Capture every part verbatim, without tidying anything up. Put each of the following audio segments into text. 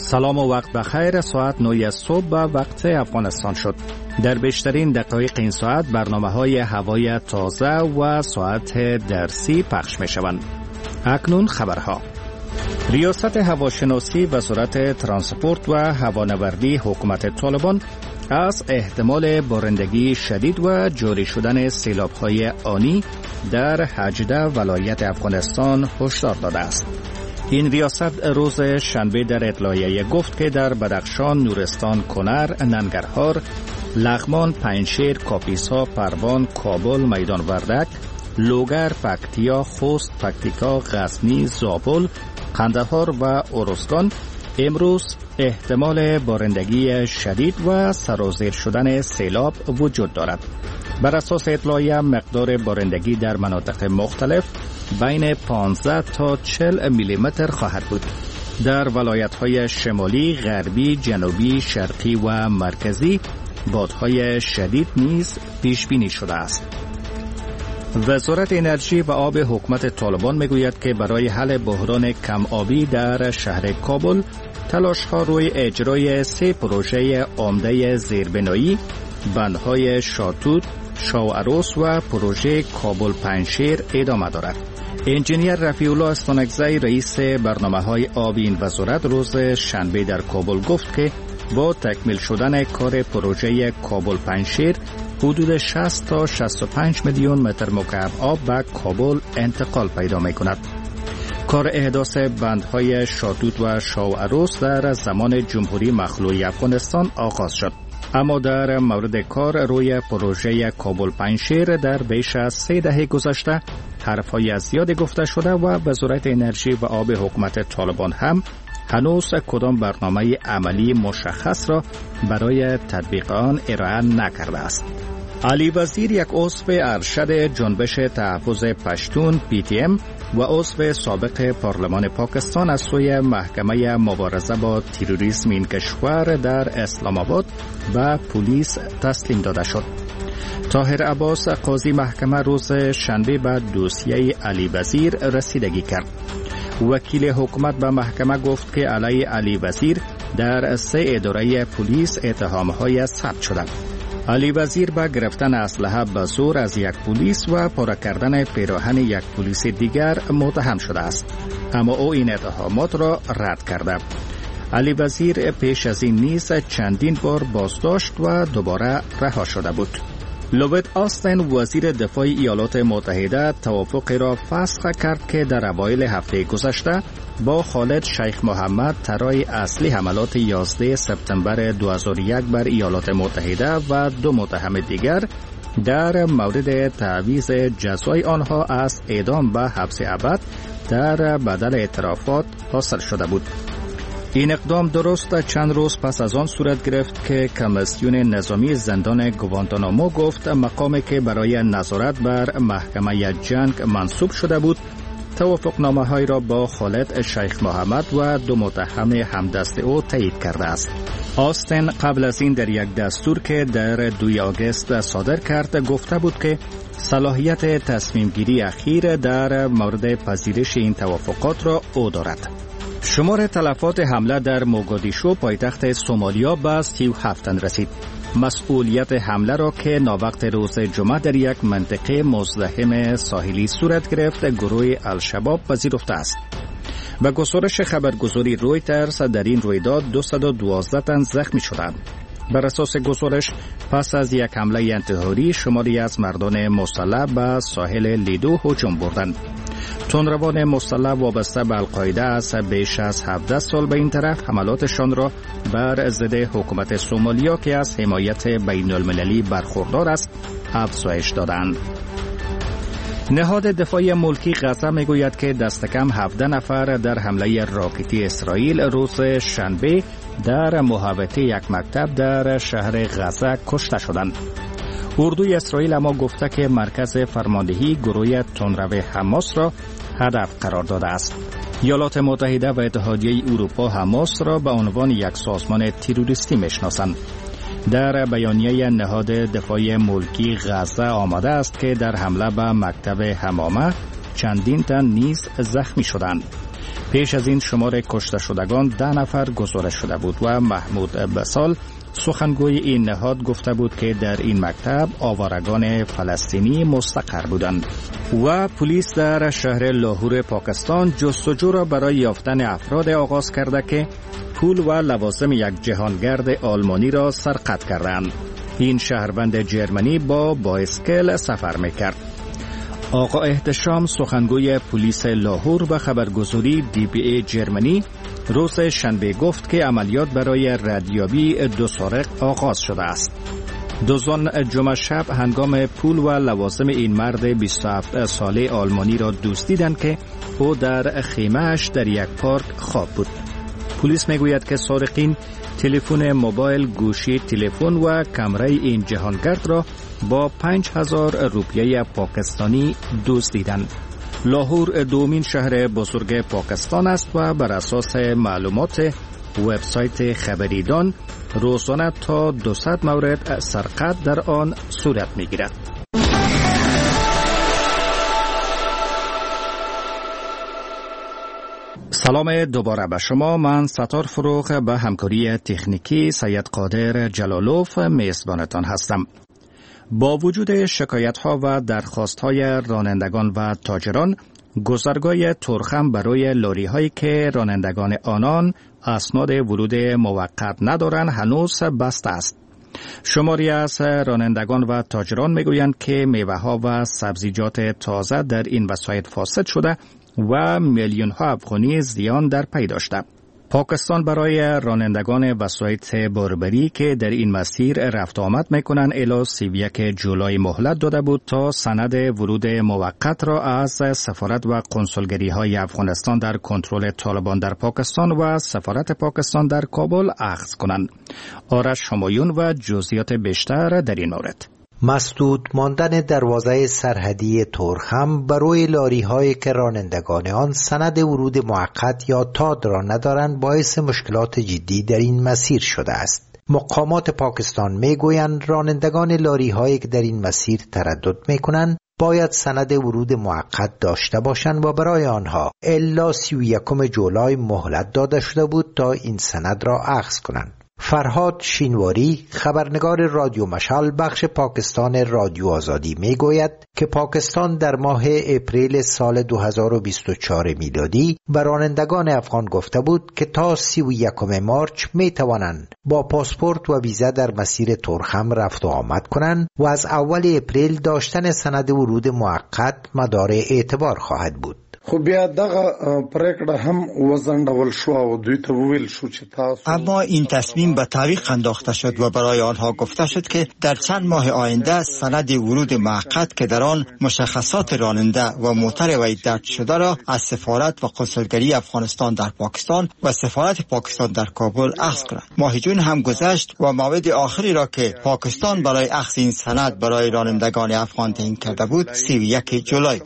سلام و وقت بخیر. ساعت نه صبح به وقت افغانستان شد. در بیشترین دقایق این ساعت برنامه های هوای تازه و ساعت درسی پخش می شوند. اکنون خبرها. ریاست هواشناسی وزارت ترانسپورت و هوانوردی حکومت طالبان از احتمال بارندگی شدید و جاری شدن سیلاب‌های آنی در هجده ولایت افغانستان هشدار داده است. این ریاست روز شنبه در اطلاعیه گفت که در بدخشان، نورستان، کنر، ننگرهار، لغمان، پنجشیر، کاپیسا، پروان، کابل، میدان وردک، لوگر، پکتیا، خوست، پکتیکا، غزنی، زابل، قندهار و ارزگان امروز احتمال بارندگی شدید و سرازیر شدن سیلاب وجود دارد. بر اساس اطلاعیه مقدار بارندگی در مناطق مختلف بین پانزده تا چهل میلیمتر خواهد بود. در ولایت‌های شمالی، غربی، جنوبی، شرقی و مرکزی بادهای شدید نیز پیش بینی شده است. وزارت انرژی و آب حکومت طالبان میگوید که برای حل بحران کم آبی در شهر کابل تلاش‌ها روی اجرای سه پروژه عمده زیربنایی، بندهای شاتوت، شاوعروس و پروژه کابل پنجشیر ادامه دارد. انجینیر رفیع الله استانکزی رئیس برنامه‌های آبی این وزارت روز شنبه در کابل گفت که با تکمیل شدن کار پروژه کابل پنجشیر حدود شصت تا شصت و پنج میلیون متر مکعب آب به کابل انتقال پیدا می‌کند. کار احداث بندهای شاتوت و شاوعروس در زمان جمهوری مخلوعی افغانستان آغاز شد. اما در مورد کار روی پروژه کابل پنجشیر در بیش از سه دهه گذشته حرف‌های زیادی گفته شده و وزارت انرژی و آب حکومت طالبان هم هنوز کدام برنامه عملی مشخص را برای تطبیق آن ارائه نکرده است. علی وزیر، یک عضو ارشد جنبش تحفظ پشتون پی تی ام و عضو سابق پارلمان پاکستان از سوی محکمه مبارزه با تروریسم این کشور در اسلام آباد به پلیس تسلیم داده شد. طاهر عباس، قاضی محکمه، روز شنبه به دوسیه علی وزیر رسیدگی کرد. وکیل حکومت به محکمه گفت که علیه علی وزیر در سه اداره پلیس اتهام‌های ثبت شدند. علی وزیر به گرفتن اسلحه به زور از یک پلیس و پاره کردن پیراهن یک پلیس دیگر متهم شده است، اما او این اتهامات را رد کرده. علی وزیر پیش از این نیز چندین بار بازداشت و دوباره رها شده بود. لوید آستن، وزیر دفاع ایالات متحده، توافقی را فسخ کرد که در اوایل هفته گذشته با خالد شیخ محمد طراح اصلی حملات یازده سپتامبر دو هزار و یک بر ایالات متحده و دو متهم دیگر در مورد تعویض جزای آنها از اعدام به حبس ابد در بدل اعترافات حاصل شده بود. این اقدام درست چند روز پس از آن صورت گرفت که کمیسیون نظامی زندان گوانتانامو گفت مقامی که برای نظارت بر محکمه جنگ منصوب شده بود توافقنامه‌های را با خالد شیخ محمد و دو متهم همدست او تایید کرده است. آستن قبل از این در یک دستور که در دوم آگوست صادر کرد گفته بود که صلاحیت تصمیم گیری اخیر در مورد پذیرش این توافقات را او دارد. شمار تلفات حمله در موگادیشو پایتخت سومالیا به سی و هفت رسید. مسئولیت حمله را که ناوقت روز جمعه در یک منطقه مزدحم ساحلی صورت گرفت گروه الشباب پذیرفته است. به گزارش خبرگزاری رویترز در این رویداد دویست و دوازده تن زخمی شدند. بر اساس گزارش پس از یک حمله انتحاری شماری از مردان مسلح به ساحل لیدو هجوم بردند. تندروان مسلح وابسته به القاعده از بیش از هفده سال به این طرف حملاتشان را بر ضد حکومت سومالیا که از حمایت بین المللی برخوردار است افزایش دادند. نهاد دفاع ملکی غزه میگوید که دست کم هفده نفر در حمله راکتی اسرائیل روز شنبه در محوطه یک مکتب در شهر غزه کشته شدند. اردوی اسرائیل اما گفته که مرکز فرماندهی گروه تندرو حماس را هدف قرار داده است. ایالات متحده و اتحادیه اروپا حماس را به عنوان یک سازمان تروریستی میشناسند. در بیانیه نهاد دفاع ملکی غزه آمده است که در حمله به مکتب حمامه چندین تن نیز زخمی شدند. پیش از این شمار کشته شدگان ده نفر گزارش شده بود و محمود بسال سخنگوی این نهاد گفته بود که در این مکتب آوارگان فلسطینی مستقر بودند. و پلیس در شهر لاهور پاکستان جستجو را برای یافتن افراد آغاز کرده که پول و لوازم یک جهانگرد آلمانی را سرقت کردند. این شهروند جرمنی با بایسکل سفر میکرد. آقا احتشام سخنگوی پلیس لاهور به خبرگزاری دی بی ای جرمنی روز شنبه گفت که عملیات برای ردیابی دو سارق آغاز شده است. دزدان جمعه شب هنگام پول و لوازم این مرد بیست و هفت ساله آلمانی را دزدیدند که او در خیمه‌اش در یک پارک خواب بود. پلیس میگوید که سارقین تلفن موبایل، گوشی تلفن و کامرای این جهانگرد را با پنج هزار روپیه پاکستانی دزدیدند. لاهور دومین شهر بزرگ پاکستان است و بر اساس معلومات وبسایت خبریدان روزانه تا دویست مورد سرقت در آن صورت میگیرد. سلام دوباره به شما. من ستار فروغ به همکاری تکنیکی سید قادر جلالوف میزبانتان هستم. با وجود شکایت‌ها و درخواست‌های رانندگان و تاجران، گذرگاه تورخم برای لاری‌هایی که رانندگان آنان اسناد ورود موقت ندارند هنوز بسته است. شماری از رانندگان و تاجران میگویند که میوه‌ها و سبزیجات تازه در این وسایط فاسد شده و میلیون‌ها افغانی زیان در پی داشته. پاکستان برای رانندگان وسایط بربری که در این مسیر رفت آمد میکنند الی سی و یک جولای مهلت داده بود تا سند ورود موقت را از سفارت و کنسولگری های افغانستان در کنترل طالبان در پاکستان و سفارت پاکستان در کابل اخذ کنند. آرش همایون و جزئیات بیشتر در این مورد. مسدود ماندن دروازه سرحدی تورخم برای لاری هایی که رانندگان آن سند ورود موقت یا تاد را ندارند باعث مشکلات جدی در این مسیر شده است. مقامات پاکستان میگویند رانندگان لاری هایی که در این مسیر تردد میکنند باید سند ورود موقت داشته باشند و برای آنها الی سی و یکم جولای مهلت داده شده بود تا این سند را اخذ کنند. فرهاد شینواری خبرنگار رادیو مشعل بخش پاکستان رادیو آزادی میگوید که پاکستان در ماه اپریل سال دو هزار و بیست و چهار میلادی به رانندگان افغان گفته بود که تا سی و یکم مارچ می توانند با پاسپورت و ویزا در مسیر تورخم رفت و آمد کنند و از اول اپریل داشتن سند ورود موقت مدار اعتبار خواهد بود. خو بیا دغه پریکړه هم وزنډول شو او دوی ته وویل شو چې تاسو اما این تصمیم به تعویق انداخته شد و برای آنها گفته شد که در چند ماه آینده سند ورود موقت که در آن مشخصات راننده و موتر وی درج شده را از سفارت و کنسولگری افغانستان در پاکستان و سفارت پاکستان در کابل اخذ کنند. ماه جون هم گذشت و موعد آخری را که پاکستان برای اخذ این سند برای رانندگان افغان تعیین کرده بود سی و یک جولای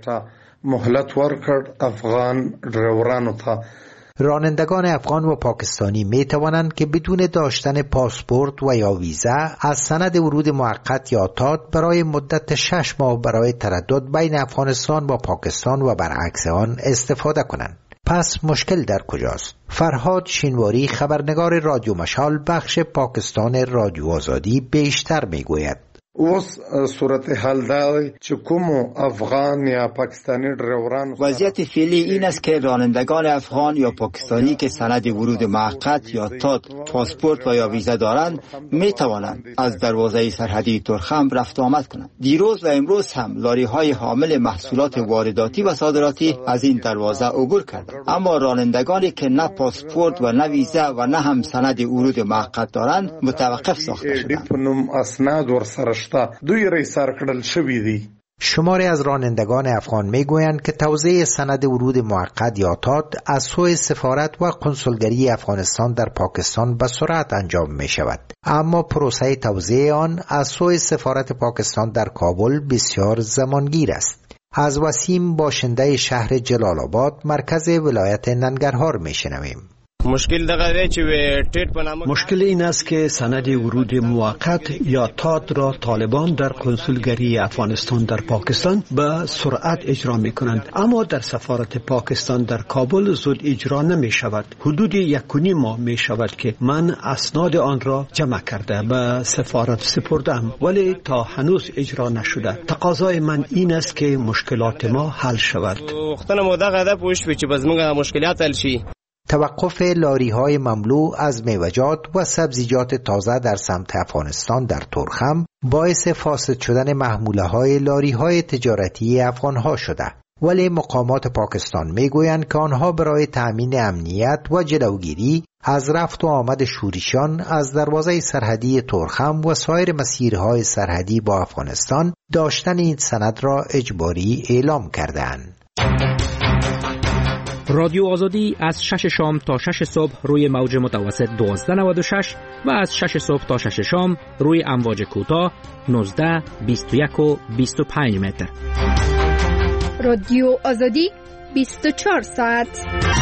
مهلت ورکړ افغان ډرایورانو ته. رانندگان افغان و پاکستانی می توانند که بدون داشتن پاسپورت و یا ویزا از سند ورود موقت یا تاد برای مدت شش ماه برای تردد بین افغانستان و پاکستان و برعکس آن استفاده کنند. پس مشکل در کجاست؟ فرهاد شینواری خبرنگار رادیو مشعل بخش پاکستان رادیو آزادی بیشتر می گوید. اوس صورتحال دا چې کوم افغان یا پاکستانی ډرایوران وضعیت فعلی این است که رانندگان افغان یا پاکستانی که سند ورود موقت یا تاد، پاسپورت و یا ویزا دارند می توانند از دروازه سرحدی تورخم رفت و آمد کنند. دیروز و امروز هم لاری های حامل محصولات وارداتی و صادراتی از این دروازه عبور کردند. اما رانندگانی که نه پاسپورت و نه ویزا و نه هم سند ورود موقت دارند متوقف ساخته شدند. دوی ریسار کړل شوی دی. شماری از رانندگان افغان میگویند که توزیع سند ورود موقت یا تاد از سوی سفارت و کنسولگری افغانستان در پاکستان به سرعت انجام می شود، اما پروسه توزیع آن از سوی سفارت پاکستان در کابل بسیار زمانگیر است. از وسیم باشنده شهر جلال آباد مرکز ولایت ننگرهار می شنویم. مشکل دغه چې ټیټ په نامه مشکل این است که سند ورود موقت یا تاد را طالبان در کنسولگری افغانستان در پاکستان به سرعت اجرا می کنند، اما در سفارت پاکستان در کابل زود اجرا نمی شود. حدود یک و نیم ماه می شود که من اسناد آن را جمع کرده به سفارت سپردم، ولی تا هنوز اجرا نشده. تقاضای من این است که مشکلات ما حل شود. وختونه مو دغه د پوښ چې بزمنګ مشکلات حل شي. توقف لاری‌های مملو از میوه‌جات و سبزیجات تازه در سمت افغانستان در ترخم باعث فاسد شدن محموله‌های لاری‌های تجارتی افغان‌ها شده، ولی مقامات پاکستان میگویند که آنها برای تأمین امنیت و جلوگیری از رفت و آمد شوریشان از دروازه سرحدی ترخم و سایر مسیرهای سرحدی با افغانستان داشتن این سند را اجباری اعلام کردند. رادیو آزادی از شش شام تا شش صبح روی موج متوسط دوازده نود و شش و از شش صبح تا شش شام روی امواج کوتاه نوزده، بیست و یک و بیست و پنج متر. رادیو آزادی بیست و چهار ساعت.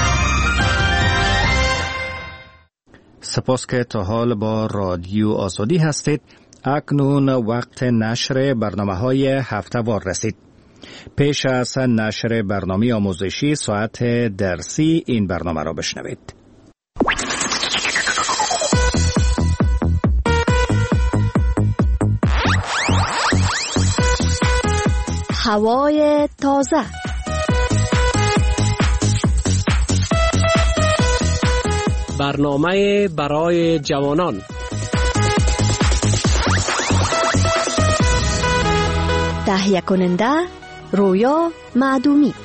سپاس که تا حال با رادیو آزادی هستید. اکنون وقت نشر برنامه‌های هفته‌وار رسید. پیش از نشر برنامه آموزشی ساعت درسی این برنامه را بشنوید. هوای تازه. برنامه برای جوانان. تهیه کننده رویا معدومی.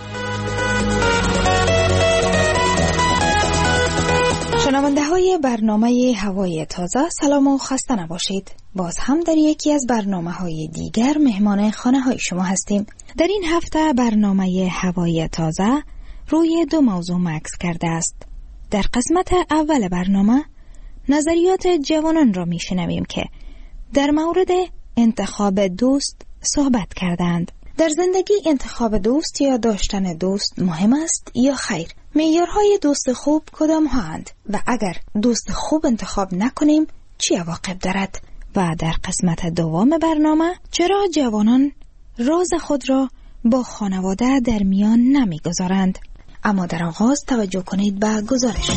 شنونده های برنامه هوای تازه، سلام و خسته نباشید. باز هم در یکی از برنامه های دیگر مهمان خانه های شما هستیم. در این هفته برنامه هوای تازه روی دو موضوع مکس کرده است. در قسمت اول برنامه نظریات جوانان را می شنویم که در مورد انتخاب دوست صحبت کردند. در زندگی انتخاب دوست یا داشتن دوست مهم است یا خیر؟ معیارهای دوست خوب کدام هستند و اگر دوست خوب انتخاب نکنیم چی عواقب دارد؟ و در قسمت دوم برنامه چرا جوانان راز خود را با خانواده در میان نمیگذارند؟ اما در آغاز توجه کنید به گزارش.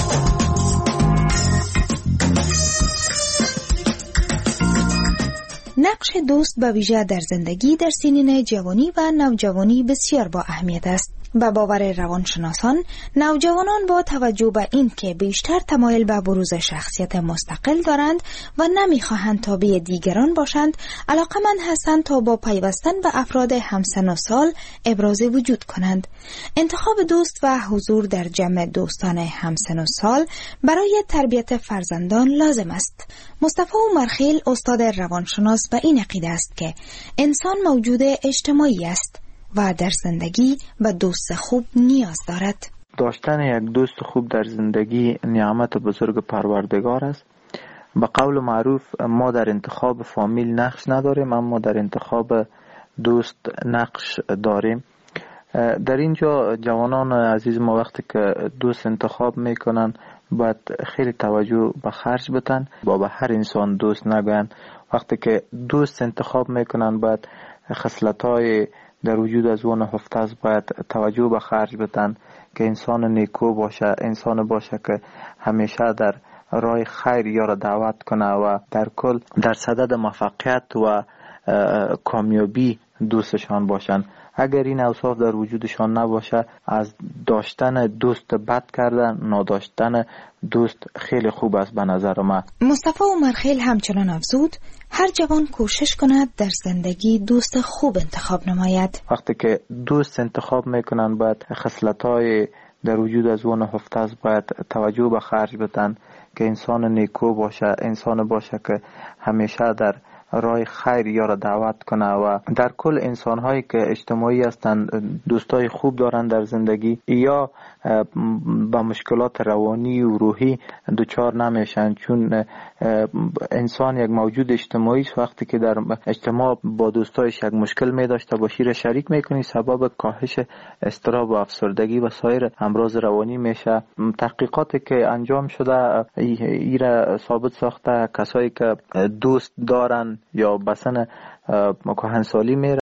نقش دوست به ویژه در زندگی در سنین جوانی و نوجوانی بسیار با اهمیت است. به باور روانشناسان، نوجوانان با توجه به این که بیشتر تمایل به بروز شخصیت مستقل دارند و نمیخواهند تابع دیگران باشند، علاقمند هستند تا با پیوستن به افراد همسن و سال ابراز وجود کنند. انتخاب دوست و حضور در جمع دوستان همسن و سال برای تربیت فرزندان لازم است. مصطفی عمرخیل استاد روانشناس به این عقیده است که انسان موجود اجتماعی است و در زندگی به دوست خوب نیاز دارد. داشتن یک دوست خوب در زندگی نعمت بزرگ پروردگار است. به قول معروف ما در انتخاب فامیل نقش نداریم، اما در انتخاب دوست نقش داریم. در اینجا جوانان عزیز ما وقتی که دوست انتخاب میکنن باید خیلی توجه به خرج بتن، با به هر انسان دوست نگوین. وقتی که دوست انتخاب میکنن باید خصلت‌های در وجود از اون هفته است باید توجه به خرج بتن که انسان نیکو باشه، انسان باشه که همیشه در راه خیر یارو دعوت کنه و در کل در صدد موفقیت و کامیابی دوستشان باشن. اگر این اوصاف در وجودشان نباشه، از داشتن دوست بد کردن نداشتن دوست خیلی خوب است به نظر من. مصطفی عمرخیل همچنان افزود هر جوان کوشش کند در زندگی دوست خوب انتخاب نماید. وقتی که دوست انتخاب میکنن باید خصلت‌های در وجود از اون هفته است باید توجه به خرج بتن که انسان نیکو باشه، انسان باشه که همیشه در راه خیر یا را دعوت کنه و در کل انسان هایی که اجتماعی هستند، دوستای خوب دارن در زندگی یا با مشکلات روانی و روحی دچار نمیشن، چون انسان یک موجود اجتماعی است. وقتی که در اجتماع با دوستایش یک مشکل می داشته باشی را شریک میکنی، سبب کاهش اضطراب و افسردگی و سایر امراض روانی میشه. تحقیقاتی که انجام شده ای را ثابت ساخته کسایی که دوست دارن یا بسن کهنسالی میره